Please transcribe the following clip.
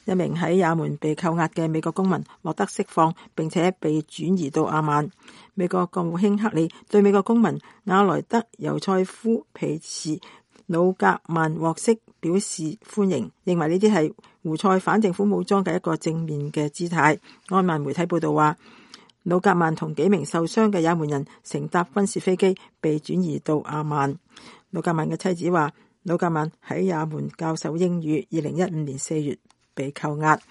一名喺也門被扣押嘅美國公民獲得釋放，並且被轉移到阿曼。美國國務卿克里對美國公民瓦萊德尤塞夫皮茨魯格曼獲釋表示歡迎，認為呢啲係胡塞反政府武裝嘅一個正面嘅姿態。安曼媒體報道話，魯格曼同幾名受傷嘅也門人乘搭軍事飛機被轉移到阿曼。魯格曼嘅妻子話，魯格曼喺也門教授英語，2015年4月被扣押。